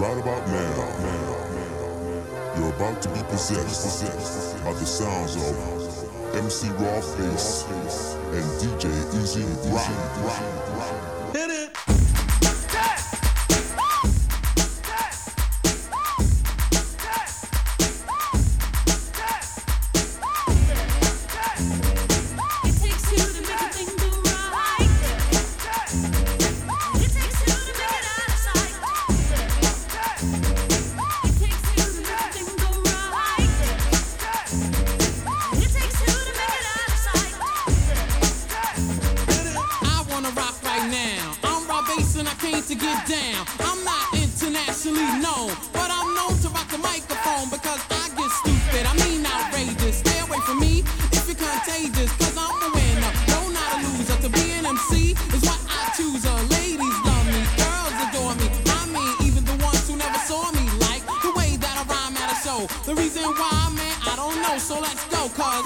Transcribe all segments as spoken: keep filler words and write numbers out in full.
Right about now, you're about to be possessed by the sounds of M C Raw Face and D J Easy Rock. Hit it! To get down, I'm not internationally known, but I'm known to rock the microphone because I get stupid, I mean outrageous. Stay away from me if you're contagious, cause I'm a winner, no not a loser. To be an M C is what I choose. Uh, ladies love me, girls adore me, I mean even the ones who never saw me like the way that I rhyme at a show. The reason why, man, I don't know, so let's go, cause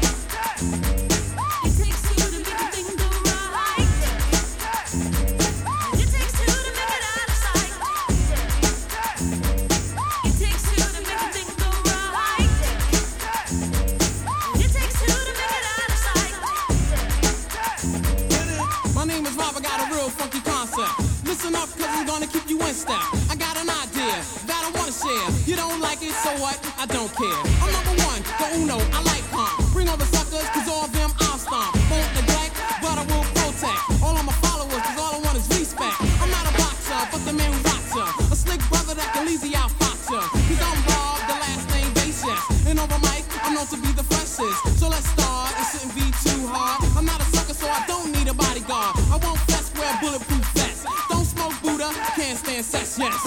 listen up, cause I'm gonna keep you in step. I got an idea that I wanna share. You don't like it, so what? I don't care. I'm number one, the uno, I like calm. Bring all the suckers, cause all of them I'll stomp. Won't neglect, but I will protect all of my followers, cause all I want is respect. I'm not a boxer, but the man who rocks ya. A slick brother that can easy out fox ya. Cause I'm Rob, the last name base, yes. And over mic, I'm known to be the freshest. So let's start, it shouldn't be too hard. I'm not a sucker, so I don't need a bodyguard. I won't fess, wear bulletproof vest. Don't smoke Buddha, can't stand sex, yes.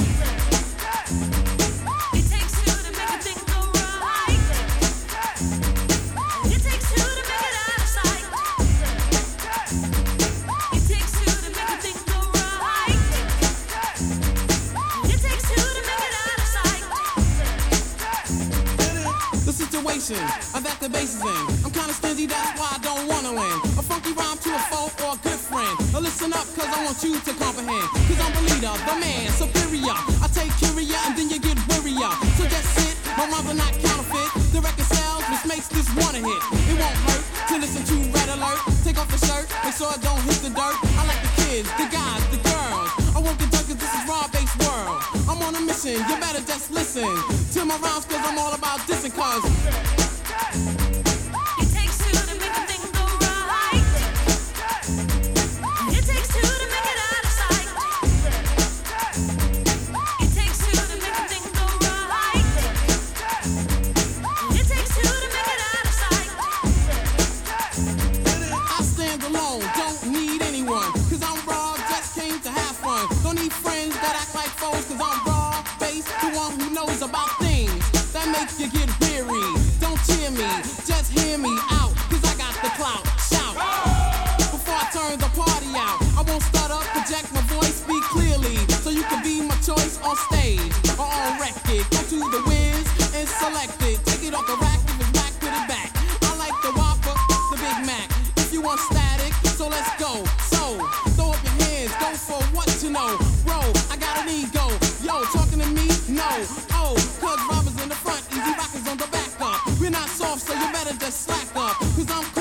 It takes two to make a thing go right. It takes two to make it out of sight. It takes two to make a thing go right. It takes two to make it out of sight. The situation uh, that the bass is in, I'm kinda stingy, that's why I don't wanna win. A funky rhyme to a foe or a good friend. Now listen up, cause I want you to comprehend. Cause I'm the leader, the man, superior. I take curia and then you get wearier. So just sit, my rhymes are not counterfeit. The record sells, which makes this one a hit. It won't hurt to listen to Red Alert. Take off the shirt, make sure it don't hit the dirt. I like the kids, the guys, the girls. I won't get done cause this is raw-based world. I'm on a mission, you better just listen to my rhymes cause I'm all about dissing cause It takes two to make a thing go right. It takes two to make it out of sight. It takes two to make a thing go right. It takes two to make it out of sight. I stand alone, don't need anyone. Cause I'm raw, just came to have fun. Don't need friends that act like foes. Cause I'm raw, base, the one who knows about things that make you get weary. Don't cheer me, just hear me out. Cause I got the clout, shout. Before I turn the party out, I won't start up, project my voice, speak clearly. So you can be my choice on stage or on record. Go to the whiz and select it. Take it off the rack, if it's back, put it back. I like the Whopper, the Big Mac. If you want static, so let's go. So, throw up your hands, go for what you know. Bro, I got an ego. Yo, talking to me? No. Oh, cause Rob is in the front, Easy Rock is on the back up. We're not soft, so you better just slack up. Cause I'm cool.